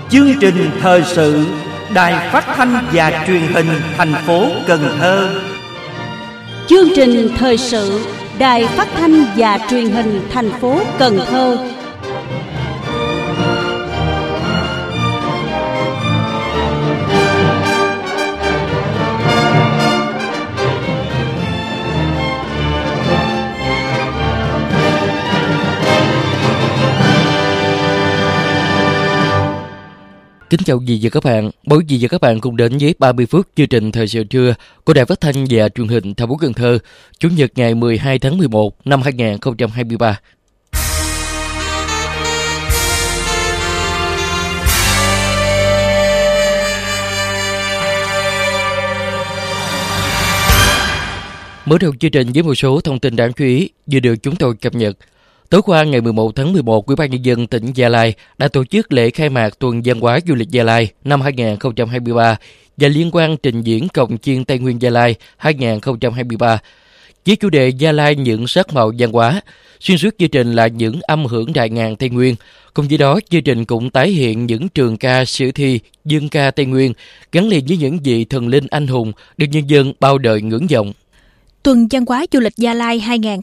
Chương trình thời sự Đài Phát thanh và Truyền hình thành phố Cần Thơ. Chương trình thời sự Đài Phát thanh và Truyền hình thành phố Cần Thơ. Kính chào quý vị và các bạn. Mời quý vị và các bạn cùng đến với 30 phút chương trình thời sự trưa của Đài Phát thanh và Truyền hình thành phố Cần Thơ, Chủ nhật ngày 12 tháng 11 năm 2023. Mở đầu chương trình với một số thông tin đáng chú ý vừa được chúng tôi cập nhật. Tối qua ngày 11 tháng 11, Ủy ban Nhân dân tỉnh Gia Lai đã tổ chức lễ khai mạc Tuần Văn hóa Du lịch Gia Lai năm 2023 và liên quan trình diễn Cồng chiêng Tây Nguyên Gia Lai 2023 với chủ đề Gia Lai những sắc màu văn hóa. Xuyên suốt chương trình là những âm hưởng đại ngàn Tây Nguyên. Cùng với đó, chương trình cũng tái hiện những trường ca sử thi dân ca Tây Nguyên gắn liền với những vị thần linh anh hùng được nhân dân bao đời ngưỡng vọng. Tuần Văn hóa Du lịch Gia Lai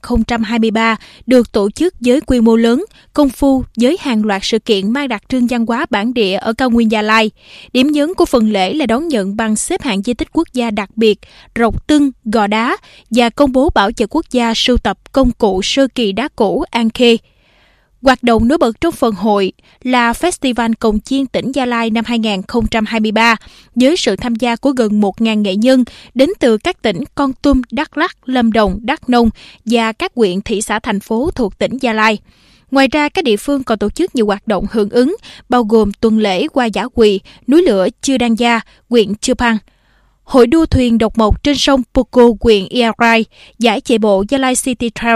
2023 được tổ chức với quy mô lớn, công phu với hàng loạt sự kiện mang đặc trưng văn hóa bản địa ở cao nguyên Gia Lai. Điểm nhấn của phần lễ là đón nhận bằng xếp hạng di tích quốc gia đặc biệt, Rộc Tưng, Gò Đá và công bố bảo vật quốc gia sưu tập công cụ sơ kỳ đá cũ An Khê. Hoạt động nổi bật trong phần hội là Festival Cồng chiêng tỉnh Gia Lai năm 2023 với sự tham gia của gần 1.000 nghệ nhân đến từ các tỉnh Kon Tum, Đắk Lắk, Lâm Đồng, Đắk Nông và các huyện, thị xã, thành phố thuộc tỉnh Gia Lai. Ngoài ra, các địa phương còn tổ chức nhiều hoạt động hưởng ứng, bao gồm tuần lễ Hoa Giả Quỳ, núi lửa Chư Đan Gia, huyện Chư Păng, hội đua thuyền độc mộc trên sông Poco, huyện Ia Rai, giải chạy bộ Gia Lai City Trail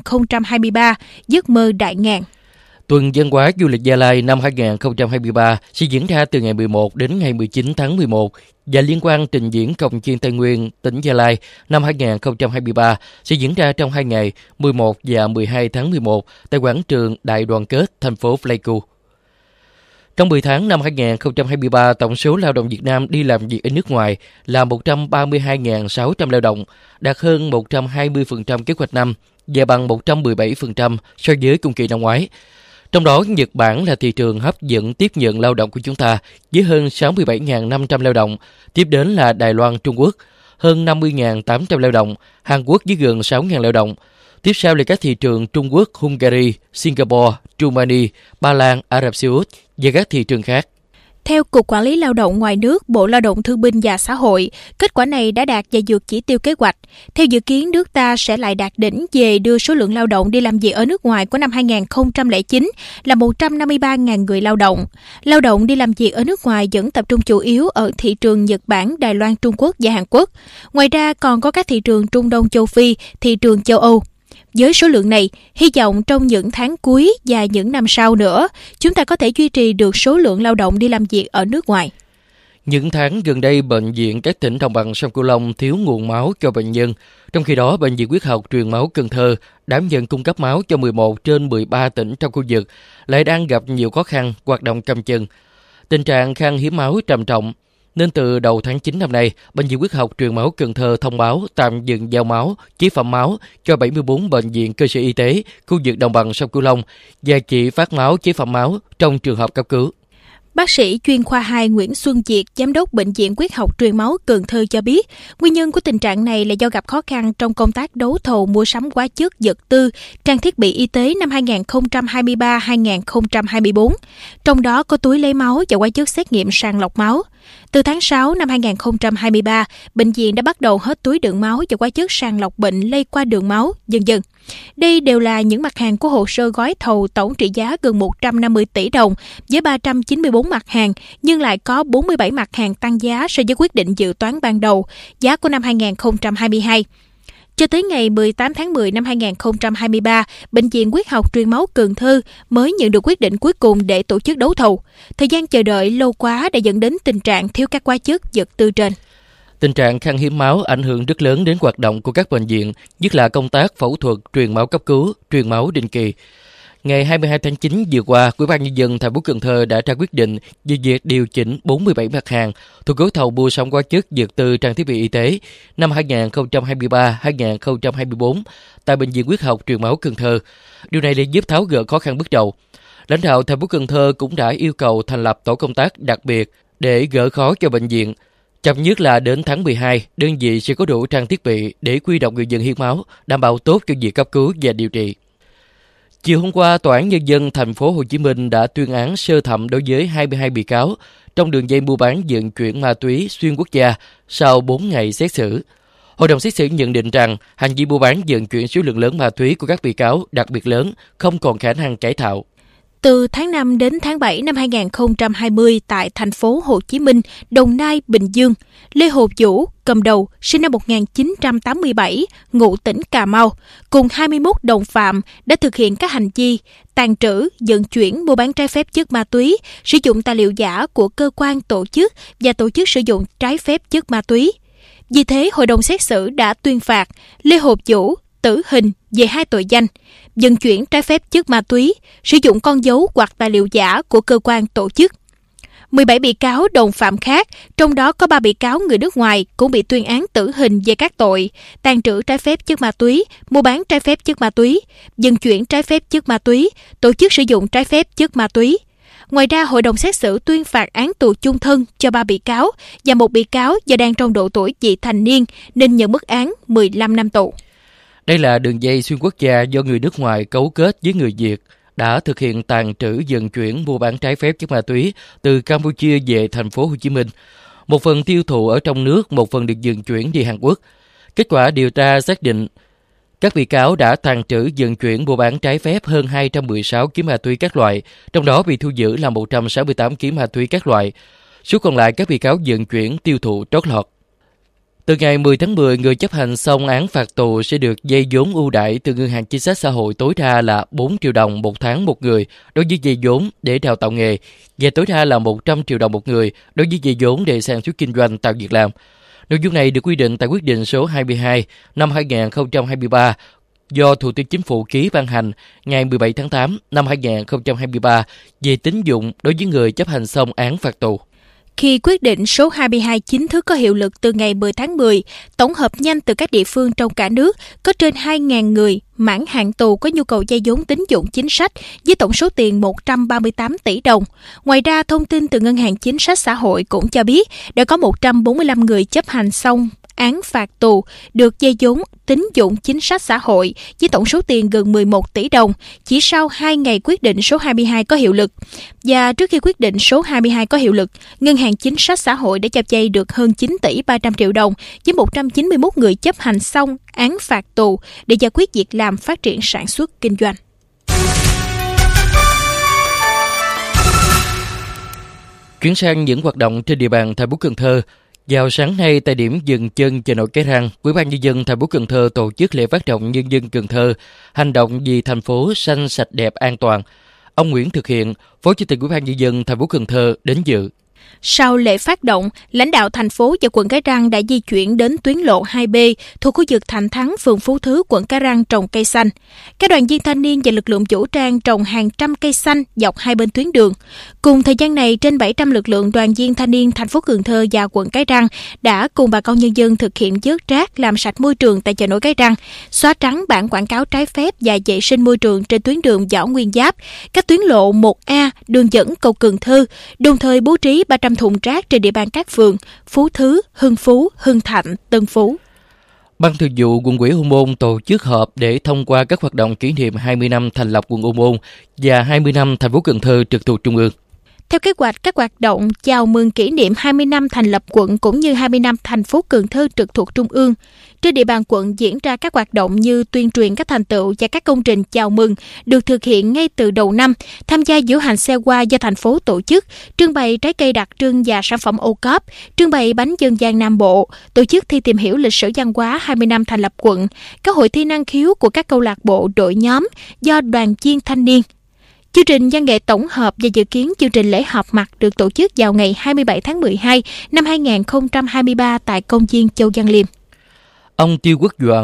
2023, giấc mơ đại ngàn. Tuần Văn hóa Du lịch Gia Lai năm 2023 sẽ diễn ra từ ngày 11 đến ngày 19 tháng 11 và liên quan trình diễn Cồng chiêng Tây Nguyên tỉnh Gia Lai năm 2023 sẽ diễn ra trong 2 ngày 11 và 12 tháng 11 tại quảng trường Đại Đoàn Kết, thành phố Pleiku. Trong 10 tháng năm 2023, tổng số lao động Việt Nam đi làm việc ở nước ngoài là 132.600 lao động, đạt hơn 120% kế hoạch năm và bằng 117% so với cùng kỳ năm ngoái. Trong đó, Nhật Bản là thị trường hấp dẫn tiếp nhận lao động của chúng ta với hơn 67.500 lao động. Tiếp đến là Đài Loan, Trung Quốc, hơn 50.800 lao động, Hàn Quốc với gần 6.000 lao động. Tiếp sau là các thị trường Trung Quốc, Hungary, Singapore, Romania, Ba Lan, Ả Rập Xê Út và các thị trường khác. Theo Cục Quản lý Lao động Ngoài nước, Bộ Lao động Thương binh và Xã hội, kết quả này đã đạt và vượt chỉ tiêu kế hoạch. Theo dự kiến, nước ta sẽ lại đạt đỉnh về đưa số lượng lao động đi làm việc ở nước ngoài của năm 2009 là 153.000 người lao động. Lao động đi làm việc ở nước ngoài vẫn tập trung chủ yếu ở thị trường Nhật Bản, Đài Loan, Trung Quốc và Hàn Quốc. Ngoài ra còn có các thị trường Trung Đông, Châu Phi, thị trường châu Âu. Với số lượng này, hy vọng trong những tháng cuối và những năm sau nữa, chúng ta có thể duy trì được số lượng lao động đi làm việc ở nước ngoài. Những tháng gần đây, bệnh viện các tỉnh đồng bằng sông Cửu Long thiếu nguồn máu cho bệnh nhân. Trong khi đó, Bệnh viện Huyết học Truyền máu Cần Thơ đảm nhận cung cấp máu cho 11 trên 13 tỉnh trong khu vực, lại đang gặp nhiều khó khăn, hoạt động cầm chừng. Tình trạng khan hiếm máu trầm trọng, nên từ đầu tháng 9 năm nay, Bệnh viện Huyết học Truyền máu Cần Thơ thông báo tạm dừng giao máu, chế phẩm máu cho 74 bệnh viện cơ sở y tế khu vực đồng bằng sông Cửu Long và chỉ phát máu, chế phẩm máu trong trường hợp cấp cứu. Bác sĩ chuyên khoa 2 Nguyễn Xuân Diệt, Giám đốc Bệnh viện Huyết học Truyền máu Cần Thơ cho biết, nguyên nhân của tình trạng này là do gặp khó khăn trong công tác đấu thầu mua sắm hóa chất, vật tư, trang thiết bị y tế năm 2023-2024, trong đó có túi lấy máu và hóa chất xét nghiệm sàng lọc máu. Từ tháng 6 năm 2023, bệnh viện đã bắt đầu hết túi đựng máu và hóa chất sàng lọc bệnh lây qua đường máu, v.v. Đây đều là những mặt hàng của hồ sơ gói thầu tổng trị giá gần 150 tỷ đồng với 394 mặt hàng, nhưng lại có 47 mặt hàng tăng giá so với quyết định dự toán ban đầu, giá của năm 2022. Cho tới ngày 18 tháng 10 năm 2023, Bệnh viện Huyết học Truyền máu Cần Thơ mới nhận được quyết định cuối cùng để tổ chức đấu thầu. Thời gian chờ đợi lâu quá đã dẫn đến tình trạng thiếu các hóa chất, vật tư trên. Tình trạng khan hiếm máu ảnh hưởng rất lớn đến hoạt động của các bệnh viện, nhất là công tác phẫu thuật, truyền máu cấp cứu, truyền máu định kỳ. Ngày 22 tháng 9 vừa qua, Ủy ban Nhân dân thành phố Cần Thơ đã ra quyết định về việc điều chỉnh 47 mặt hàng thuộc gói thầu mua sắm hóa chất, dược tư, trang thiết bị y tế năm 2023-2024 tại Bệnh viện Huyết học Truyền máu Cần Thơ. Điều này để giúp tháo gỡ khó khăn bước đầu. Lãnh đạo thành phố Cần Thơ cũng đã yêu cầu thành lập tổ công tác đặc biệt để gỡ khó cho bệnh viện. Chậm nhất là đến tháng 12, đơn vị sẽ có đủ trang thiết bị để huy động người dân hiến máu, đảm bảo tốt cho việc cấp cứu và điều trị. Chiều hôm qua, Tòa án Nhân dân thành phố Hồ Chí Minh đã tuyên án sơ thẩm đối với 22 bị cáo trong đường dây mua bán vận chuyển ma túy xuyên quốc gia sau 4 ngày xét xử. Hội đồng xét xử nhận định rằng hành vi mua bán vận chuyển số lượng lớn ma túy của các bị cáo đặc biệt lớn, không còn khả năng cải tạo. Từ tháng 5 đến tháng 7 năm 2020 tại thành phố Hồ Chí Minh, Đồng Nai, Bình Dương, Lê Hồ Vũ cầm đầu, sinh năm 1987, ngụ tỉnh Cà Mau, cùng 21 đồng phạm đã thực hiện các hành vi tàng trữ, vận chuyển, mua bán trái phép chất ma túy, sử dụng tài liệu giả của cơ quan, tổ chức và tổ chức sử dụng trái phép chất ma túy. Vì thế, hội đồng xét xử đã tuyên phạt Lê Hồ Vũ tử hình về 2 tội danh: vận chuyển trái phép chất ma túy, sử dụng con dấu hoặc tài liệu giả của cơ quan, tổ chức. 17 bị cáo đồng phạm khác, trong đó có 3 bị cáo người nước ngoài cũng bị tuyên án tử hình về các tội tàng trữ trái phép chất ma túy, mua bán trái phép chất ma túy, vận chuyển trái phép chất ma túy, tổ chức sử dụng trái phép chất ma túy. Ngoài ra, hội đồng xét xử tuyên phạt án tù chung thân cho 3 bị cáo và 1 bị cáo do đang trong độ tuổi vị thành niên nên nhận mức án 15 năm tù. Đây là đường dây xuyên quốc gia do người nước ngoài cấu kết với người Việt đã thực hiện tàng trữ, vận chuyển, mua bán trái phép chất ma túy từ Campuchia về thành phố Hồ Chí Minh. Một phần tiêu thụ ở trong nước, một phần được vận chuyển đi Hàn Quốc. Kết quả điều tra xác định các bị cáo đã tàng trữ, vận chuyển, mua bán trái phép hơn 216 kg ma túy các loại, trong đó bị thu giữ là 168 kg ma túy các loại. Số còn lại các bị cáo vận chuyển, tiêu thụ trót lọt. Từ ngày 10 tháng 10, người chấp hành xong án phạt tù sẽ được vay vốn ưu đãi từ Ngân hàng Chính sách Xã hội tối đa là 4 triệu đồng một tháng một người đối với vay vốn để đào tạo nghề và tối đa là 100 triệu đồng một người đối với vay vốn để sản xuất kinh doanh, tạo việc làm. Nội dung này được quy định tại quyết định số 22 năm 2023 do Thủ tướng Chính phủ ký ban hành ngày 17 tháng 8 năm 2023 về tín dụng đối với người chấp hành xong án phạt tù. Khi quyết định số 22 chính thức có hiệu lực từ ngày 10 tháng 10, tổng hợp nhanh từ các địa phương trong cả nước, có trên 2.000 người mãn hạn tù có nhu cầu vay vốn tín dụng chính sách với tổng số tiền 138 tỷ đồng. Ngoài ra, thông tin từ Ngân hàng Chính sách Xã hội cũng cho biết đã có 145 người chấp hành xong án phạt tù được vay vốn tín dụng chính sách xã hội với tổng số tiền gần 11 tỷ đồng chỉ sau 2 ngày quyết định số 22 có hiệu lực. Và trước khi quyết định số 22 có hiệu lực, Ngân hàng Chính sách Xã hội đã cho vay được hơn 9 tỷ 300 triệu đồng với 191 người chấp hành xong án phạt tù để giải quyết việc làm, phát triển sản xuất, kinh doanh. Chuyển sang những hoạt động trên địa bàn thành phố Cần Thơ. Vào sáng nay, tại điểm dừng chân chợ nổi Cái Răng, Ủy ban Nhân dân thành phố Cần Thơ tổ chức lễ phát động nhân dân Cần Thơ hành động vì thành phố xanh, sạch, đẹp, an toàn. Ông Nguyễn Thực Hiện, Phó Chủ tịch Ủy ban Nhân dân thành phố Cần Thơ đến dự. Sau lễ phát động, lãnh đạo thành phố và quận Cái Răng đã di chuyển đến tuyến lộ 2B thuộc khu vực Thạnh Thắng, phường Phú Thứ, quận Cái Răng trồng cây xanh. Các đoàn viên thanh niên và lực lượng vũ trang trồng hàng trăm cây xanh dọc hai bên tuyến đường. Cùng thời gian này, trên 700 lực lượng đoàn viên thanh niên thành phố Cần Thơ và quận Cái Răng đã cùng bà con nhân dân thực hiện vớt rác, làm sạch môi trường tại chợ nổi Cái Răng, xóa trắng bảng quảng cáo trái phép và vệ sinh môi trường trên tuyến đường Võ Nguyên Giáp, các tuyến lộ 1A, đường dẫn cầu Cần Thơ, đồng thời bố trí 300 thùng rác trên địa bàn các phường Phú Thứ, Hưng Phú, Hưng Thạnh, Tân Phú. Ban Thường vụ Quận ủy Ô Môn tổ chức họp để thông qua các hoạt động kỷ niệm 20 năm thành lập quận Ô Môn và 20 năm thành phố Cần Thơ trực thuộc Trung ương. Theo kế hoạch, các hoạt động chào mừng kỷ niệm 20 năm thành lập quận cũng như 20 năm thành phố Cần Thơ trực thuộc Trung ương. Trên địa bàn quận diễn ra các hoạt động như tuyên truyền các thành tựu và các công trình chào mừng được thực hiện ngay từ đầu năm, tham gia diễu hành xe hoa do thành phố tổ chức, trưng bày trái cây đặc trưng và sản phẩm ô cốp, trưng bày bánh dân gian Nam Bộ, tổ chức thi tìm hiểu lịch sử văn hóa 20 năm thành lập quận, các hội thi năng khiếu của các câu lạc bộ, đội nhóm do đoàn viên thanh niên. Chương trình văn nghệ tổng hợp và dự kiến chương trình lễ họp mặt được tổ chức vào ngày 27 tháng 12 năm 2023 tại công viên Châu Văn Liêm. Ông Tiêu Quốc Doãn,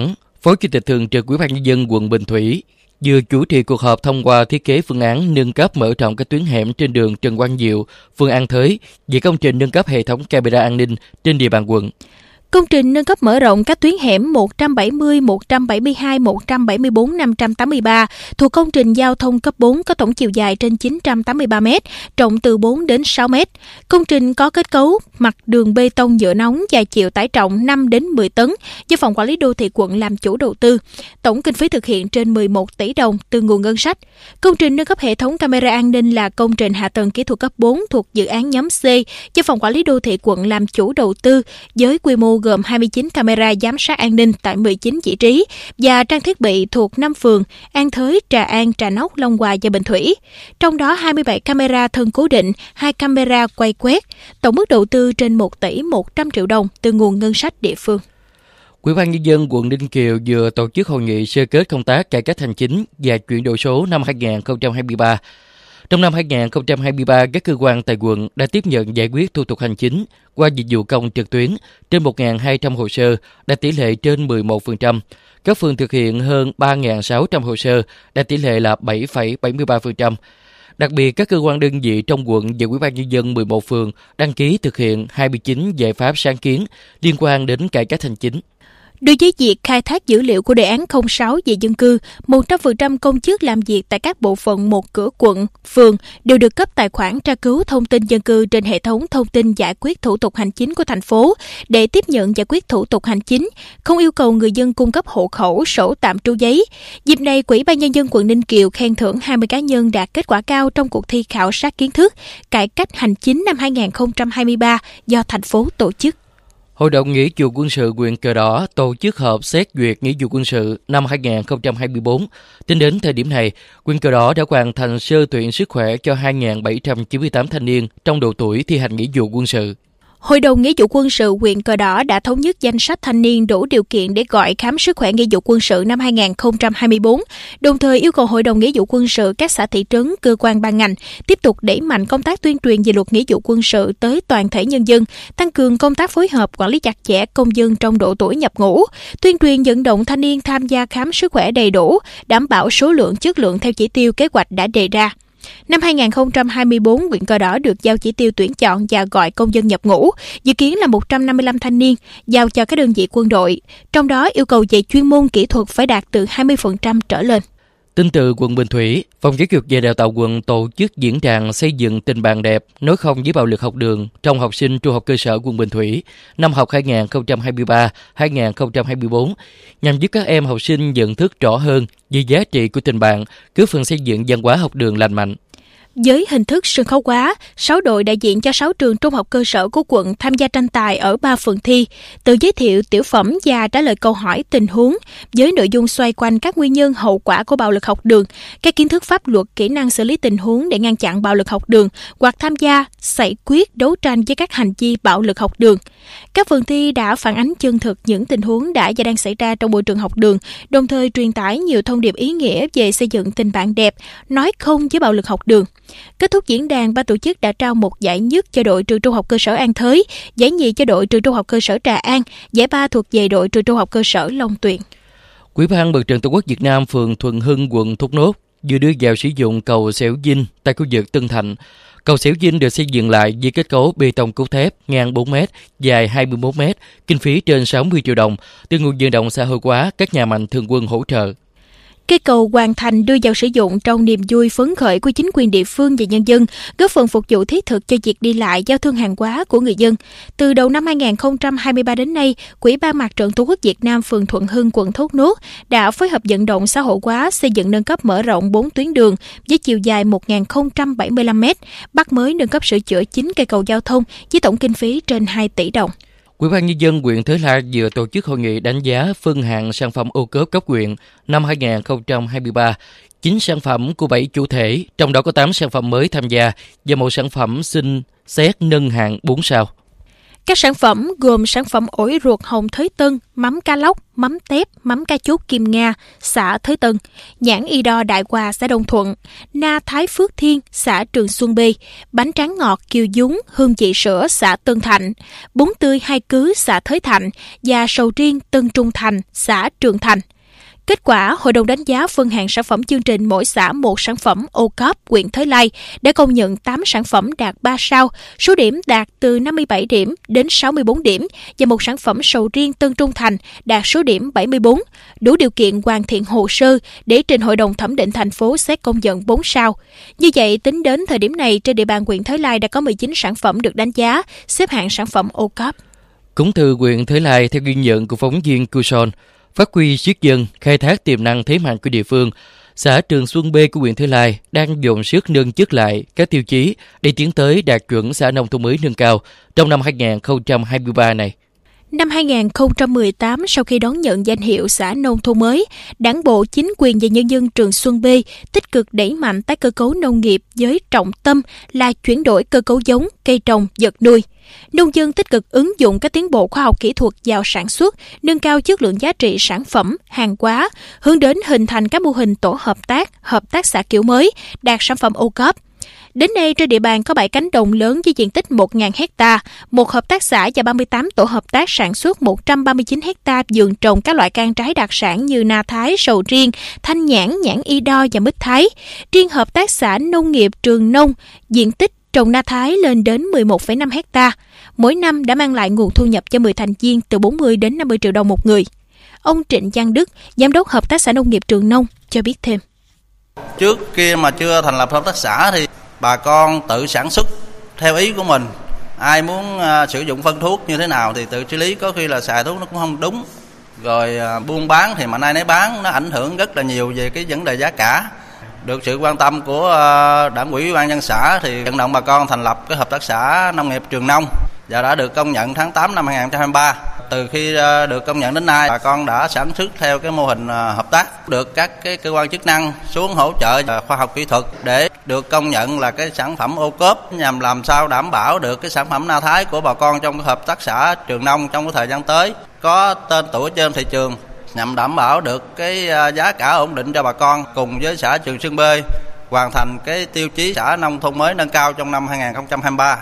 Phó Chủ tịch Thường trực Ủy ban Nhân dân quận Bình Thủy vừa chủ trì cuộc họp thông qua thiết kế phương án nâng cấp mở rộng các tuyến hẻm trên đường Trần Quang Diệu, phường An Thới về công trình nâng cấp hệ thống camera an ninh trên địa bàn quận. Công trình nâng cấp mở rộng các tuyến hẻm 170, 172, 174, 583 thuộc công trình giao thông cấp 4 có tổng chiều dài trên 983 m, rộng từ 4 đến 6 m. Công trình có kết cấu mặt đường bê tông nhựa nóng và chịu tải trọng 5 đến 10 tấn do Phòng Quản lý Đô thị quận làm chủ đầu tư. Tổng kinh phí thực hiện trên 11 tỷ đồng từ nguồn ngân sách. Công trình nâng cấp hệ thống camera an ninh là công trình hạ tầng kỹ thuật cấp 4 thuộc dự án nhóm C do Phòng Quản lý Đô thị quận làm chủ đầu tư với quy mô gồm 29 camera giám sát an ninh tại 19 vị trí và trang thiết bị thuộc 5 phường An Thới, Trà An, Trà Nóc, Long Hòa và Bình Thủy. Trong đó 27 camera thân cố định, 2 camera quay quét. Tổng mức đầu tư trên 1 tỷ 100 triệu đồng từ nguồn ngân sách địa phương. Ủy ban Nhân dân quận Ninh Kiều vừa tổ chức hội nghị sơ kết công tác cải cách hành chính và chuyển đổi số năm 2023. Trong năm 2023, các cơ quan tại quận đã tiếp nhận giải quyết thủ tục hành chính qua dịch vụ công trực tuyến trên 1.200 hồ sơ, đạt tỷ lệ trên 11%. Các phường thực hiện hơn 3.600 hồ sơ, đạt tỷ lệ là 7,73%. Đặc biệt, các cơ quan đơn vị trong quận và Ủy ban Nhân dân 11 phường đăng ký thực hiện 29 giải pháp sáng kiến liên quan đến cải cách hành chính. Đối với việc khai thác dữ liệu của đề án 06 về dân cư, 100% công chức làm việc tại các bộ phận một cửa quận, phường đều được cấp tài khoản tra cứu thông tin dân cư trên hệ thống thông tin giải quyết thủ tục hành chính của thành phố để tiếp nhận giải quyết thủ tục hành chính, không yêu cầu người dân cung cấp hộ khẩu, sổ tạm trú giấy. Dịp này, Ủy ban Nhân dân quận Ninh Kiều khen thưởng 20 cá nhân đạt kết quả cao trong cuộc thi khảo sát kiến thức cải cách hành chính năm 2023 do thành phố tổ chức. Hội đồng Nghĩa vụ quân sự huyện Cờ Đỏ tổ chức họp xét duyệt nghĩa vụ quân sự năm 2024. Tính đến thời điểm này, huyện Cờ Đỏ đã hoàn thành sơ tuyển sức khỏe cho 2.798 thanh niên trong độ tuổi thi hành nghĩa vụ quân sự. Hội đồng Nghĩa vụ quân sự huyện Cờ Đỏ đã thống nhất danh sách thanh niên đủ điều kiện để gọi khám sức khỏe nghĩa vụ quân sự năm 2024, đồng thời yêu cầu Hội đồng Nghĩa vụ quân sự các xã thị trấn, cơ quan ban ngành tiếp tục đẩy mạnh công tác tuyên truyền về luật nghĩa vụ quân sự tới toàn thể nhân dân, tăng cường công tác phối hợp quản lý chặt chẽ công dân trong độ tuổi nhập ngũ, tuyên truyền vận động thanh niên tham gia khám sức khỏe đầy đủ, đảm bảo số lượng chất lượng theo chỉ tiêu kế hoạch đã đề ra. Năm 2024, huyện Cờ Đỏ được giao chỉ tiêu tuyển chọn và gọi công dân nhập ngũ, dự kiến là 155 thanh niên, giao cho các đơn vị quân đội. Trong đó, yêu cầu về chuyên môn kỹ thuật phải đạt từ 20% trở lên. Tin từ quận Bình Thủy, Phòng Giáo dục và Đào tạo quận tổ chức diễn đàn xây dựng tình bạn đẹp, nói không với bạo lực học đường trong học sinh trung học cơ sở quận Bình Thủy năm học 2023-2024, nhằm giúp các em học sinh nhận thức rõ hơn về giá trị của tình bạn, góp phần xây dựng văn hóa học đường lành mạnh. Với hình thức sân khấu hóa, 6 đội đại diện cho 6 trường trung học cơ sở của quận tham gia tranh tài ở 3 phần thi, tự giới thiệu tiểu phẩm và trả lời câu hỏi tình huống với nội dung xoay quanh các nguyên nhân hậu quả của bạo lực học đường, các kiến thức pháp luật, kỹ năng xử lý tình huống để ngăn chặn bạo lực học đường hoặc tham gia, giải quyết, đấu tranh với các hành vi bạo lực học đường. Các phần thi đã phản ánh chân thực những tình huống đã và đang xảy ra trong môi trường học đường, đồng thời truyền tải nhiều thông điệp ý nghĩa về xây dựng tình bạn đẹp, nói không với bạo lực học đường. Kết thúc diễn đàn, ban tổ chức đã trao một giải nhất cho đội trường trung học cơ sở An Thới, giải nhì cho đội trường trung học cơ sở Trà An, giải ba thuộc về đội trường trung học cơ sở Long Tuyền. Ủy ban Mặt trận Tổ quốc Việt Nam phường Thuận Hưng, quận Thốt Nốt vừa đưa vào sử dụng cầu Xẻo Dinh tại khu vực Tân Thạnh. Cầu Xẻo Dinh được xây dựng lại với kết cấu bê tông cốt thép ngang 4 m, dài 21 m, kinh phí trên 60 triệu đồng từ nguồn vận động xã hội hóa các nhà mạnh thường quân hỗ trợ. Cây cầu hoàn thành đưa vào sử dụng trong niềm vui phấn khởi của chính quyền địa phương và nhân dân, góp phần phục vụ thiết thực cho việc đi lại giao thương hàng hóa của người dân. Từ đầu năm 2023 đến nay, Ủy ban Mặt trận Tổ quốc Việt Nam phường Thuận Hưng, quận Thốt Nốt đã phối hợp vận động xã hội hóa xây dựng nâng cấp mở rộng 4 tuyến đường với chiều dài 1.075 m, bắt mới nâng cấp sửa chữa 9 cây cầu giao thông với tổng kinh phí trên 2 tỷ đồng. Ủy ban Nhân dân huyện Thới Lai vừa tổ chức hội nghị đánh giá phân hạng sản phẩm ô cốp cấp huyện năm 2023. 9 sản phẩm của 7 chủ thể, trong đó có 8 sản phẩm mới tham gia và một sản phẩm xin xét nâng hạng 4 sao. Các sản phẩm gồm sản phẩm ổi ruột hồng Thới Tân, mắm cá lóc, mắm tép, mắm cá chốt Kim Nga, xã Thới Tân, nhãn y đo Đại Hòa, xã Đồng Thuận, na Thái Phước Thiên, xã Trường Xuân B, bánh tráng ngọt Kiều Dúng, hương vị sữa, xã Tân Thạnh, bún tươi Hai Cứ, xã Thới Thạnh và sầu riêng Tân Trung Thành, xã Trường Thành. Kết quả, Hội đồng đánh giá phân hạng sản phẩm chương trình mỗi xã một sản phẩm OCOP huyện Thới Lai đã công nhận 8 sản phẩm đạt 3 sao, số điểm đạt từ 57 điểm đến 64 điểm và một sản phẩm sầu riêng Tân Trung Thành đạt số điểm 74, đủ điều kiện hoàn thiện hồ sơ để trình Hội đồng thẩm định thành phố xét công nhận 4 sao. Như vậy, tính đến thời điểm này, trên địa bàn huyện Thới Lai đã có 19 sản phẩm được đánh giá xếp hạng sản phẩm OCOP. Cũng từ huyện Thới Lai, theo ghi nhận của phóng viên Cuson, phát huy sức dân, khai thác tiềm năng thế mạnh của địa phương, xã Trường Xuân B của huyện Thới Lai đang dồn sức nâng chất lại các tiêu chí để tiến tới đạt chuẩn xã nông thôn mới nâng cao trong năm 2023 này. Năm 2018, sau khi đón nhận danh hiệu xã nông thôn mới, Đảng bộ, chính quyền và nhân dân Trường Xuân B tích cực đẩy mạnh tái cơ cấu nông nghiệp với trọng tâm là chuyển đổi cơ cấu giống, cây trồng, vật nuôi. Nông dân tích cực ứng dụng các tiến bộ khoa học kỹ thuật vào sản xuất, nâng cao chất lượng giá trị sản phẩm, hàng hóa, hướng đến hình thành các mô hình tổ hợp tác xã kiểu mới, đạt sản phẩm OCOP. Đến nay, trên địa bàn có 7 cánh đồng lớn với diện tích 1.000 hectare, một hợp tác xã và 38 tổ hợp tác sản xuất 139 hectare vườn trồng các loại cây trái đặc sản như na thái, sầu riêng, thanh nhãn, nhãn y đo và mít thái. Riêng hợp tác xã nông nghiệp Trường Nông, diện tích trồng na thái lên đến 11,5 hectare. Mỗi năm đã mang lại nguồn thu nhập cho 10 thành viên từ 40 đến 50 triệu đồng một người. Ông Trịnh Văn Đức, Giám đốc Hợp tác xã Nông nghiệp Trường Nông, cho biết thêm. Trước kia mà chưa thành lập hợp tác xã thì bà con tự sản xuất theo ý của mình. Ai muốn sử dụng phân thuốc như thế nào thì tự xử lý, có khi là xài thuốc nó cũng không đúng. Rồi buôn bán thì mà nay nấy bán, nó ảnh hưởng rất là nhiều về cái vấn đề giá cả. Được sự quan tâm của Đảng ủy Ủy ban nhân xã thì vận động bà con thành lập cái hợp tác xã Nông nghiệp Trường Nông và đã được công nhận tháng 8 năm 2023. Từ khi được công nhận đến nay, bà con đã sản xuất theo cái mô hình hợp tác, được các cái cơ quan chức năng xuống hỗ trợ khoa học kỹ thuật để được công nhận là cái sản phẩm OCOP, nhằm làm sao đảm bảo được cái sản phẩm na thái của bà con trong cái hợp tác xã Trường Nông trong cái thời gian tới có tên tuổi trên thị trường, nhằm đảm bảo được cái giá cả ổn định cho bà con, cùng với xã Trường Xuân B hoàn thành cái tiêu chí xã nông thôn mới nâng cao trong năm 2023.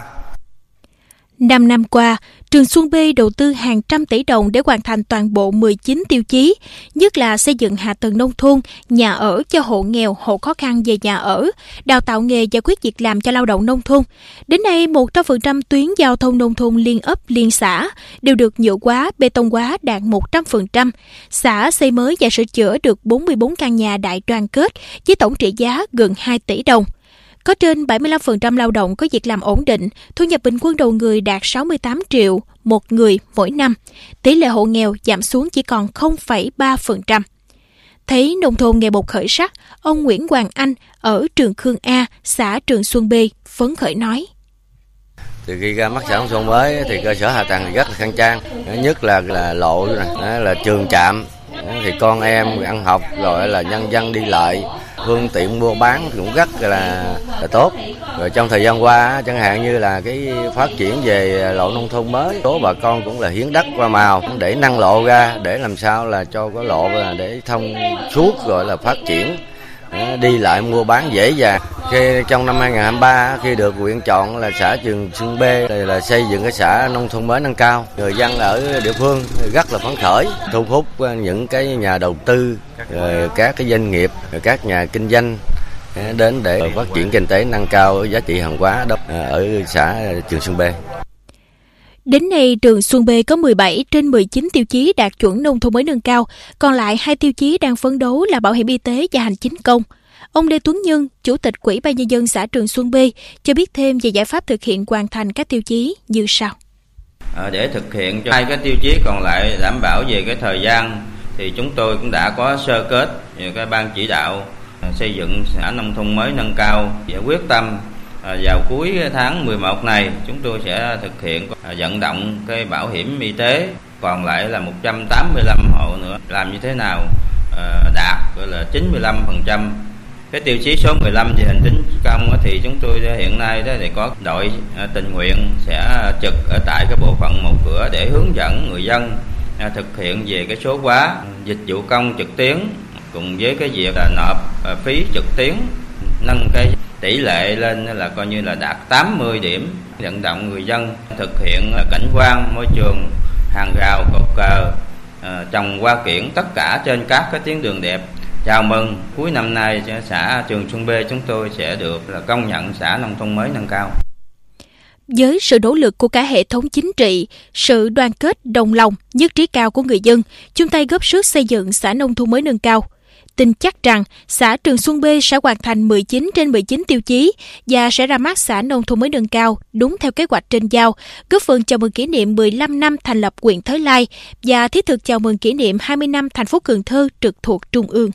5 năm qua, Trường Xuân B đầu tư hàng trăm tỷ đồng để hoàn thành toàn bộ 19 tiêu chí, nhất là xây dựng hạ tầng nông thôn, nhà ở cho hộ nghèo, hộ khó khăn về nhà ở, đào tạo nghề, giải quyết việc làm cho lao động nông thôn. Đến nay, 100% tuyến giao thông nông thôn liên ấp, liên xã đều được nhựa hóa, bê tông hóa đạt 100%. Xã xây mới và sửa chữa được 44 căn nhà đại đoàn kết với tổng trị giá gần 2 tỷ đồng. Có trên 75% lao động có việc làm ổn định, thu nhập bình quân đầu người đạt 68 triệu một người mỗi năm. Tỷ lệ hộ nghèo giảm xuống chỉ còn 0,3%. Thấy nông thôn ngày một khởi sắc, ông Nguyễn Hoàng Anh ở Trường Khương A, xã Trường Xuân B phấn khởi nói. Từ khi ra mắt xã nông thôn mới thì cơ sở hạ tầng rất là khang trang, nhất là lộ này, là trường trạm, thì con em ăn học rồi là nhân dân đi lại, phương tiện mua bán cũng rất là tốt. Rồi trong thời gian qua chẳng hạn như là cái phát triển về lộ nông thôn mới, số bà con cũng là hiến đất qua màu để nâng lộ ra, để làm sao là cho cái lộ là để thông suốt rồi là phát triển, đi lại mua bán dễ dàng. Khi trong năm 2023 khi được huyện chọn là xã Trường Xuân B là xây dựng cái xã nông thôn mới nâng cao, người dân ở địa phương rất là phấn khởi, thu hút những cái nhà đầu tư, rồi các cái doanh nghiệp, rồi các nhà kinh doanh đến để phát triển kinh tế, nâng cao giá trị hàng hóa ở xã Trường Xuân B. Đến nay, Trường Xuân B có 17 trên 19 tiêu chí đạt chuẩn nông thôn mới nâng cao, còn lại 2 tiêu chí đang phấn đấu là bảo hiểm y tế và hành chính công. Ông Lê Tuấn Nhân, Chủ tịch Ủy ban Nhân dân xã Trường Xuân B, cho biết thêm về giải pháp thực hiện hoàn thành các tiêu chí như sau. Để thực hiện cho 2 cái tiêu chí còn lại đảm bảo về cái thời gian, thì chúng tôi cũng đã có sơ kết về cái ban chỉ đạo xây dựng xã nông thôn mới nâng cao, và quyết tâm vào cuối tháng 11 này chúng tôi sẽ thực hiện vận động cái bảo hiểm y tế, còn lại là 185 hộ nữa. Làm như thế nào đạt gọi là 95%. Cái tiêu chí số 15 về hành chính công thì chúng tôi hiện nay thì có đội tình nguyện sẽ trực ở tại cái bộ phận một cửa để hướng dẫn người dân thực hiện về cái số hóa dịch vụ công trực tuyến, cùng với cái việc là nộp phí trực tuyến, nâng cái tỷ lệ lên là coi như là đạt 80 điểm, vận động người dân thực hiện cảnh quan môi trường, hàng rào cột cờ, trồng hoa kiển tất cả trên các cái tuyến đường đẹp. Chào mừng cuối năm nay xã Trường Xuân B chúng tôi sẽ được là công nhận xã nông thôn mới nâng cao. Với sự nỗ lực của cả hệ thống chính trị, sự đoàn kết đồng lòng, nhất trí cao của người dân, chung tay góp sức xây dựng xã nông thôn mới nâng cao. Tin chắc rằng xã Trường Xuân B sẽ hoàn thành 19 trên 19 tiêu chí và sẽ ra mắt xã nông thôn mới nâng cao đúng theo kế hoạch trên giao, góp phần chào mừng kỷ niệm 15 năm thành lập huyện Thới Lai và thiết thực chào mừng kỷ niệm 20 năm thành phố Cần Thơ trực thuộc Trung ương.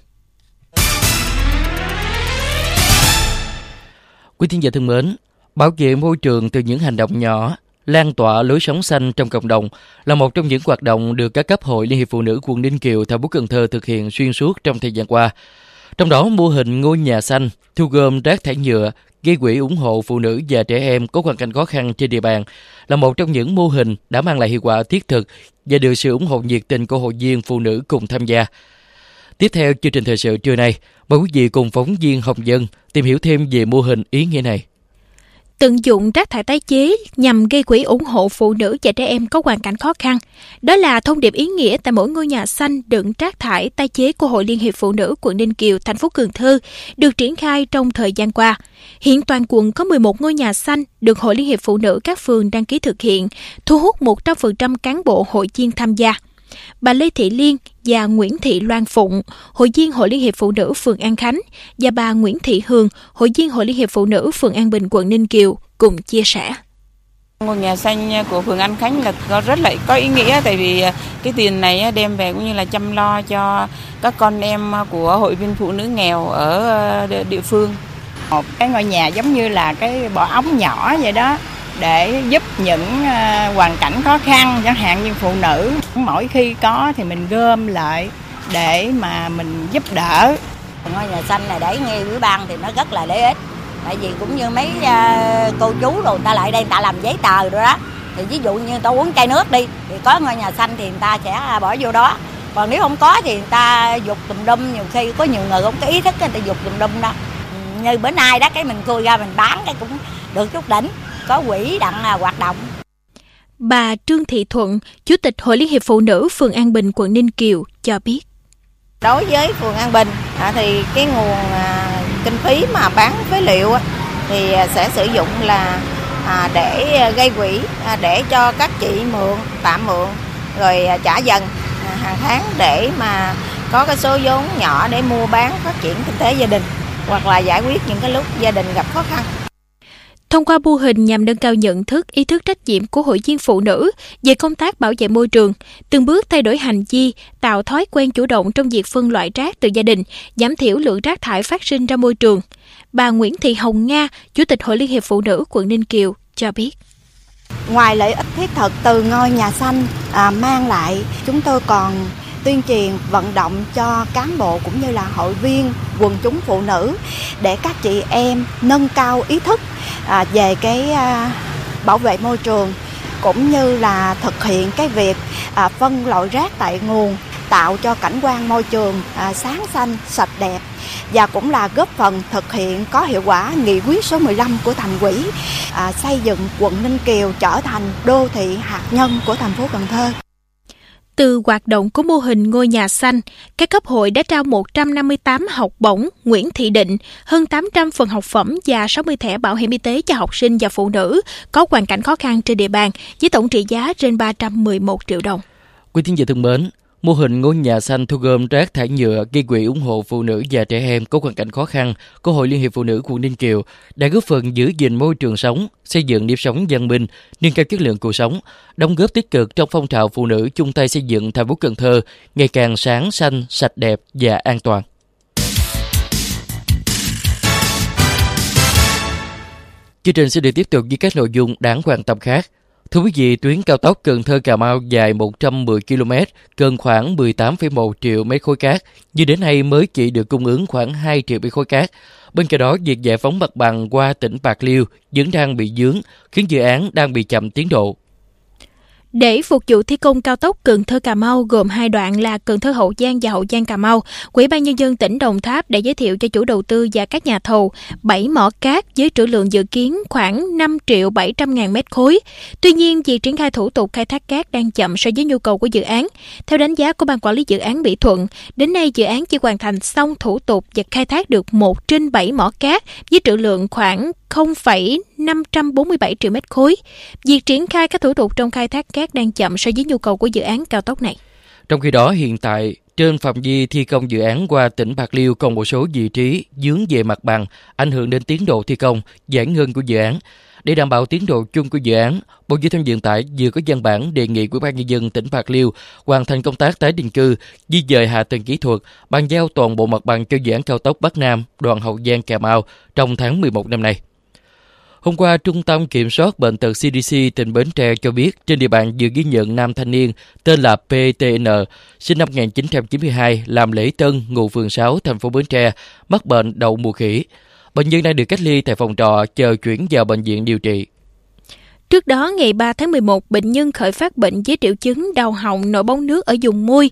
Quý thính giả thân mến, bảo vệ môi trường từ những hành động nhỏ, lan tỏa lối sống xanh trong cộng đồng là một trong những hoạt động được các cấp hội Liên hiệp Phụ nữ quận Ninh Kiều, thành phố Cần Thơ thực hiện xuyên suốt trong thời gian qua. Trong đó, mô hình ngôi nhà xanh thu gom rác thải nhựa, gây quỹ ủng hộ phụ nữ và trẻ em có hoàn cảnh khó khăn trên địa bàn là một trong những mô hình đã mang lại hiệu quả thiết thực và được sự ủng hộ nhiệt tình của hội viên phụ nữ cùng tham gia. Tiếp theo chương trình thời sự trưa nay, mời quý vị cùng phóng viên Hồng Dân tìm hiểu thêm về mô hình ý nghĩa này. Tận dụng rác thải tái chế nhằm gây quỹ ủng hộ phụ nữ và trẻ em có hoàn cảnh khó khăn. Đó là thông điệp ý nghĩa tại mỗi ngôi nhà xanh đựng rác thải tái chế của Hội Liên hiệp Phụ nữ quận Ninh Kiều, thành phố Cần Thơ được triển khai trong thời gian qua. Hiện toàn quận có 11 ngôi nhà xanh được Hội Liên hiệp Phụ nữ các phường đăng ký thực hiện, thu hút 100% cán bộ hội viên tham gia. Bà Lê Thị Liên và Nguyễn Thị Loan Phụng, hội viên Hội Liên hiệp Phụ nữ phường An Khánh, và bà Nguyễn Thị Hường, hội viên Hội Liên hiệp Phụ nữ phường An Bình, quận Ninh Kiều cùng chia sẻ. Ngôi nhà xanh của phường An Khánh là rất là có ý nghĩa, tại vì cái tiền này đem về cũng như là chăm lo cho các con em của hội viên phụ nữ nghèo ở địa phương. Một cái ngôi nhà giống như là cái bọ ống nhỏ vậy đó, để giúp những hoàn cảnh khó khăn, chẳng hạn như phụ nữ. Mỗi khi có thì mình gom lại để mà mình giúp đỡ. Ngôi nhà xanh này để nghe ủy ban thì nó rất là lợi ích. Tại vì cũng như mấy cô chú rồi người ta lại đây người ta làm giấy tờ rồi đó. Thì ví dụ như người ta uống chai nước đi, thì có ngôi nhà xanh thì người ta sẽ bỏ vô đó. Còn nếu không có thì người ta dục tùm lum, nhiều khi có nhiều người không có ý thức người ta dục tùm lum đó. Như bữa nay đó cái mình khui ra mình bán cái cũng được chút đỉnh. Có quỹ đặng hoạt động. Bà Trương Thị Thuận, Chủ tịch Hội Liên hiệp Phụ nữ phường An Bình, quận Ninh Kiều cho biết. Đối với phường An Bình thì cái nguồn kinh phí mà bán phế liệu thì sẽ sử dụng là để gây quỹ, để cho các chị mượn, tạm mượn rồi trả dần hàng tháng để mà có cái số vốn nhỏ để mua bán phát triển kinh tế gia đình hoặc là giải quyết những cái lúc gia đình gặp khó khăn. Thông qua mô hình nhằm nâng cao nhận thức, ý thức trách nhiệm của hội viên phụ nữ về công tác bảo vệ môi trường, từng bước thay đổi hành vi, tạo thói quen chủ động trong việc phân loại rác từ gia đình, giảm thiểu lượng rác thải phát sinh ra môi trường. Bà Nguyễn Thị Hồng Nga, Chủ tịch Hội Liên hiệp Phụ nữ quận Ninh Kiều cho biết. Ngoài lợi ích thiết thực từ ngôi nhà xanh mang lại, chúng tôi còn tuyên truyền vận động cho cán bộ cũng như là hội viên, quần chúng phụ nữ để các chị em nâng cao ý thức về cái bảo vệ môi trường, cũng như là thực hiện cái việc phân loại rác tại nguồn, tạo cho cảnh quan môi trường sáng xanh, sạch đẹp, và cũng là góp phần thực hiện có hiệu quả nghị quyết số 15 của Thành ủy xây dựng quận Ninh Kiều trở thành đô thị hạt nhân của thành phố Cần Thơ. Từ hoạt động của mô hình ngôi nhà xanh, các cấp hội đã trao 158 học bổng Nguyễn Thị Định, hơn 800 phần học phẩm và 60 thẻ bảo hiểm y tế cho học sinh và phụ nữ có hoàn cảnh khó khăn trên địa bàn, với tổng trị giá trên 311 triệu đồng. Quý thính giả thân mến, mô hình ngôi nhà xanh thu gom rác thải nhựa, gây quỹ ủng hộ phụ nữ và trẻ em có hoàn cảnh khó khăn của Hội Liên hiệp Phụ nữ quận Ninh Kiều đã góp phần giữ gìn môi trường sống, xây dựng nếp sống văn minh, nâng cao chất lượng cuộc sống, đóng góp tích cực trong phong trào phụ nữ chung tay xây dựng thành phố Cần Thơ ngày càng sáng xanh, sạch đẹp và an toàn. Chương trình sẽ được tiếp tục với các nội dung đáng quan tâm khác. Thưa quý vị, tuyến cao tốc Cần Thơ - Cà Mau dài 110 km, cần khoảng 18,1 triệu mét khối cát, nhưng đến nay mới chỉ được cung ứng khoảng 2 triệu mét khối cát. Bên cạnh đó, việc giải phóng mặt bằng qua tỉnh Bạc Liêu vẫn đang bị vướng, khiến dự án đang bị chậm tiến độ. Để phục vụ thi công cao tốc Cần Thơ - Cà Mau gồm 2 đoạn là Cần Thơ - Hậu Giang và Hậu Giang - Cà Mau, Ủy ban Nhân dân tỉnh Đồng Tháp đã giới thiệu cho chủ đầu tư và các nhà thầu 7 mỏ cát với trữ lượng dự kiến khoảng 5.700.000 mét khối. Tuy nhiên, việc triển khai thủ tục khai thác cát đang chậm so với nhu cầu của dự án. Theo đánh giá của Ban Quản lý Dự án Mỹ Thuận, đến nay dự án chỉ hoàn thành xong thủ tục và khai thác được 1 trên 7 mỏ cát với trữ lượng khoảng 0,547 triệu mét khối. Việc triển khai các thủ tục trong khai thác cát đang chậm so với nhu cầu của dự án cao tốc này. Trong khi đó, hiện tại, trên phạm vi thi công dự án qua tỉnh Bạc Liêu còn một số vị trí vướng về mặt bằng, ảnh hưởng đến tiến độ thi công, giải ngân của dự án. Để đảm bảo tiến độ chung của dự án, Bộ Giao thông Vận tải vừa có văn bản đề nghị Ủy ban Nhân dân tỉnh Bạc Liêu hoàn thành công tác tái định cư, di dời hạ tầng kỹ thuật, bàn giao toàn bộ mặt bằng cho dự án cao tốc Bắc Nam đoạn Hậu Giang - Cà Mau trong tháng 11 năm nay. Hôm qua, Trung tâm Kiểm soát Bệnh tật CDC tỉnh Bến Tre cho biết trên địa bàn vừa ghi nhận nam thanh niên tên là PTN, sinh năm 1992, làm lễ tân, ngụ phường 6, thành phố Bến Tre, mắc bệnh đậu mùa khỉ. Bệnh nhân đang được cách ly tại phòng trọ, chờ chuyển vào bệnh viện điều trị. Trước đó, ngày 3 tháng 11, bệnh nhân khởi phát bệnh với triệu chứng đau họng, nổi bong nước ở vùng môi,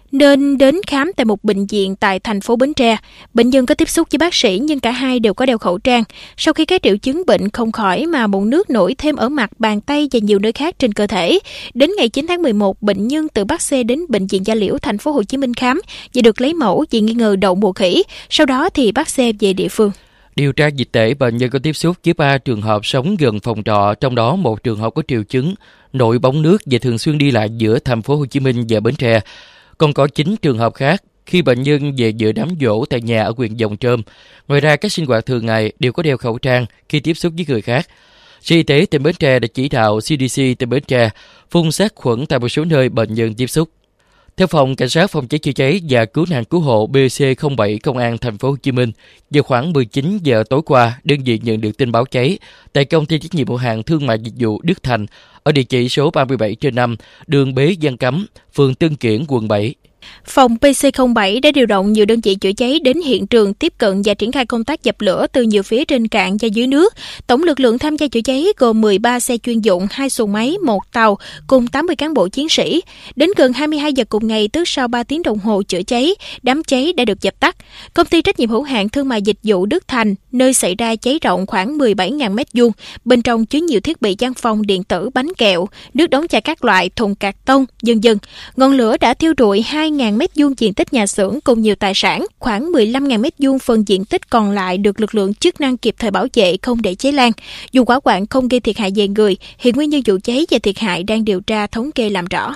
nên đến khám tại một bệnh viện tại thành phố Bến Tre. Bệnh nhân có tiếp xúc với bác sĩ nhưng cả hai đều có đeo khẩu trang. Sau khi các triệu chứng bệnh không khỏi mà mụn nước nổi thêm ở mặt, bàn tay và nhiều nơi khác trên cơ thể. Đến ngày 9 tháng 11, bệnh nhân tự bắt xe đến bệnh viện Gia Liễu, thành phố Hồ Chí Minh khám và được lấy mẫu vì nghi ngờ đậu mùa khỉ. Sau đó thì bắt xe về địa phương. Điều tra dịch tễ, bệnh nhân có tiếp xúc với 3 trường hợp sống gần phòng trọ, trong đó một trường hợp có triệu chứng nổi bong nước và thường xuyên đi lại giữa thành phố Hồ Chí Minh và Bến Tre. Còn có 9 trường hợp khác khi bệnh nhân về dự đám giỗ tại nhà ở huyện Giồng Trôm. Ngoài ra, các sinh hoạt thường ngày đều có đeo khẩu trang khi tiếp xúc với người khác. Sở Y tế tỉnh Bến Tre đã chỉ đạo CDC tỉnh Bến Tre phun sát khuẩn tại một số nơi bệnh nhân tiếp xúc. Theo Phòng Cảnh sát Phòng cháy chữa cháy và Cứu nạn Cứu hộ BC07 Công an thành phố Hồ Chí Minh, vào khoảng 19 giờ tối qua, đơn vị nhận được tin báo cháy tại công ty trách nhiệm hữu hạn thương mại dịch vụ Đức Thành ở địa chỉ số 37/5, đường Bế Văn Cấm, phường Tân Kiển, quận 7. Phòng PC07 đã điều động nhiều đơn vị chữa cháy đến hiện trường tiếp cận và triển khai công tác dập lửa từ nhiều phía trên cạn và dưới nước. Tổng lực lượng tham gia chữa cháy gồm 13 xe chuyên dụng, 2 xuồng máy, 1 tàu cùng 80 cán bộ chiến sĩ. Đến gần 22 giờ cùng ngày, tức sau 3 tiếng đồng hồ chữa cháy, đám cháy đã được dập tắt. Công ty trách nhiệm hữu hạn thương mại dịch vụ Đức Thành, nơi xảy ra cháy rộng khoảng 17.000 m2, bên trong chứa nhiều thiết bị văn phòng, điện tử, bánh kẹo, nước đóng chai các loại, thùng cạc tông, v.v. Ngọn lửa đã thiêu rụi 2.000 m2 diện tích nhà xưởng cùng nhiều tài sản, khoảng 15.000 m2 phần diện tích còn lại được lực lượng chức năng kịp thời bảo vệ không để cháy lan. Dù hỏa hoạn không gây thiệt hại về người, hiện nguyên nhân vụ cháy và thiệt hại đang điều tra thống kê làm rõ.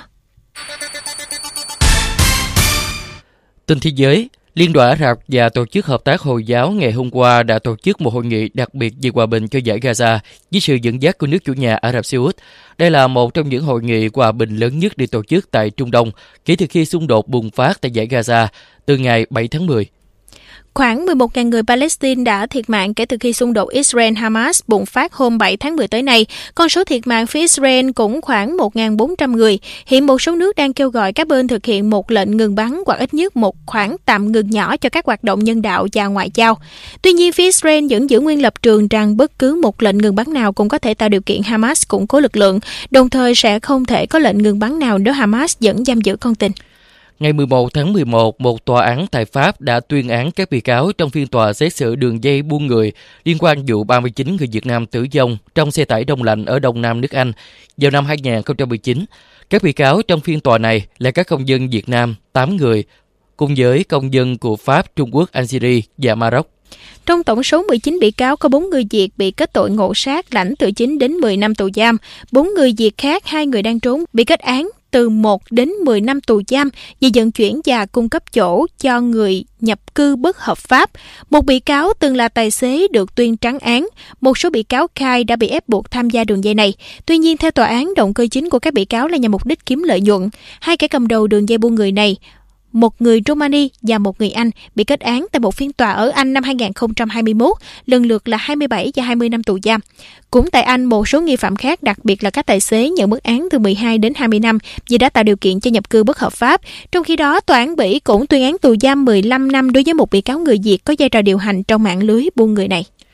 Tin thế giới, Liên đoàn Ả Rập và Tổ chức Hợp tác Hồi giáo ngày hôm qua đã tổ chức một hội nghị đặc biệt về hòa bình cho giải Gaza với sự dẫn dắt của nước chủ nhà Ả Rập Xê Út. Đây là một trong những hội nghị hòa bình lớn nhất được tổ chức tại Trung Đông kể từ khi xung đột bùng phát tại giải Gaza từ ngày 7 tháng 10. Khoảng 11.000 người Palestine đã thiệt mạng kể từ khi xung đột Israel-Hamas bùng phát hôm 7 tháng 10 tới nay. Con số thiệt mạng phía Israel cũng khoảng 1.400 người. Hiện một số nước đang kêu gọi các bên thực hiện một lệnh ngừng bắn hoặc ít nhất một khoảng tạm ngừng nhỏ cho các hoạt động nhân đạo và ngoại giao. Tuy nhiên, phía Israel vẫn giữ nguyên lập trường rằng bất cứ một lệnh ngừng bắn nào cũng có thể tạo điều kiện Hamas củng cố lực lượng, đồng thời sẽ không thể có lệnh ngừng bắn nào nếu Hamas vẫn giam giữ con tin. Ngày 11 tháng 11, một tòa án tại Pháp đã tuyên án các bị cáo trong phiên tòa xét xử đường dây buôn người liên quan vụ 39 người Việt Nam tử vong trong xe tải đông lạnh ở Đông Nam nước Anh vào năm 2019. Các bị cáo trong phiên tòa này là các công dân Việt Nam, 8 người, cùng với công dân của Pháp, Trung Quốc, Algeria và Maroc. Trong tổng số 19 bị cáo, có 4 người Việt bị kết tội ngộ sát, lãnh từ 9 đến 10 năm tù giam. 4 người Việt khác, 2 người đang trốn, bị kết án từ 1 đến 10 năm tù giam vì vận chuyển và cung cấp chỗ cho người nhập cư bất hợp pháp. Một bị cáo từng là tài xế được tuyên trắng án. Một số bị cáo khai đã bị ép buộc tham gia đường dây này. Tuy nhiên, theo tòa án, động cơ chính của các bị cáo là nhằm mục đích kiếm lợi nhuận. Hai kẻ cầm đầu đường dây buôn người này, một người Romani và một người Anh, bị kết án tại một phiên tòa ở Anh năm 2021, lần lượt là 27 và 20 năm tù giam. Cũng tại Anh, một số nghi phạm khác, đặc biệt là các tài xế, nhận mức án từ 12 đến 20 năm vì đã tạo điều kiện cho nhập cư bất hợp pháp. Trong khi đó, tòa án Bỉ cũng tuyên án tù giam 15 năm đối với một bị cáo người Việt có vai trò điều hành trong mạng lưới buôn người này.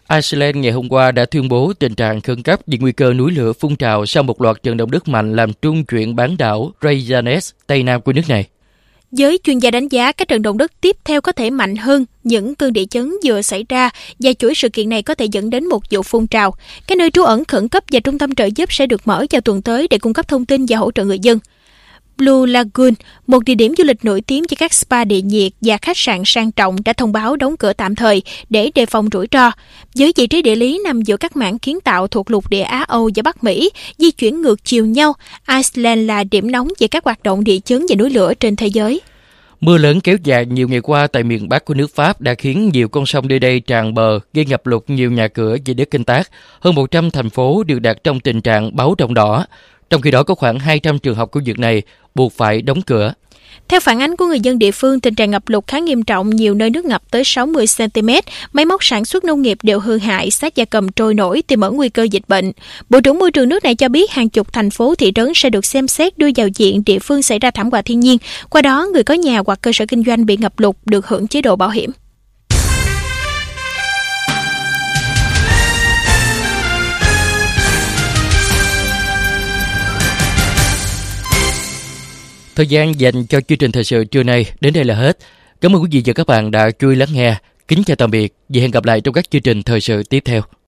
Iceland ngày hôm qua đã tuyên bố tình trạng khẩn cấp vì nguy cơ núi lửa phun trào sau một loạt trận động đất mạnh làm trung chuyển bán đảo Reykjanes, tây nam của nước này. Giới chuyên gia đánh giá các trận động đất tiếp theo có thể mạnh hơn những cơn địa chấn vừa xảy ra và chuỗi sự kiện này có thể dẫn đến một vụ phun trào. Các nơi trú ẩn khẩn cấp và trung tâm trợ giúp sẽ được mở vào tuần tới để cung cấp thông tin và hỗ trợ người dân. Blue Lagoon, một địa điểm du lịch nổi tiếng với các spa địa nhiệt và khách sạn sang trọng, đã thông báo đóng cửa tạm thời để đề phòng rủi ro. Với vị trí địa lý nằm giữa các mảng kiến tạo thuộc lục địa Á Âu và Bắc Mỹ, di chuyển ngược chiều nhau, Iceland là điểm nóng về các hoạt động địa chấn và núi lửa trên thế giới. Mưa lớn kéo dài nhiều ngày qua tại miền Bắc của nước Pháp đã khiến nhiều con sông nơi đây tràn bờ, gây ngập lụt nhiều nhà cửa và đất canh tác. Hơn 100 thành phố đều đặt trong tình trạng báo động đỏ. Trong khi đó có khoảng 200 trường học của vực này buộc phải đóng cửa. Theo phản ánh của người dân địa phương, tình trạng ngập lụt khá nghiêm trọng, nhiều nơi nước ngập tới 60 cm, máy móc sản xuất nông nghiệp đều hư hại, xác gia cầm trôi nổi, tiềm ẩn nguy cơ dịch bệnh. Bộ trưởng Môi trường nước này cho biết hàng chục thành phố, thị trấn sẽ được xem xét đưa vào diện địa phương xảy ra thảm họa thiên nhiên. Qua đó, người có nhà hoặc cơ sở kinh doanh bị ngập lụt được hưởng chế độ bảo hiểm. Thời gian dành cho chương trình thời sự trưa nay đến đây là hết. Cảm ơn quý vị và các bạn đã chú ý lắng nghe. Kính chào tạm biệt và hẹn gặp lại trong các chương trình thời sự tiếp theo.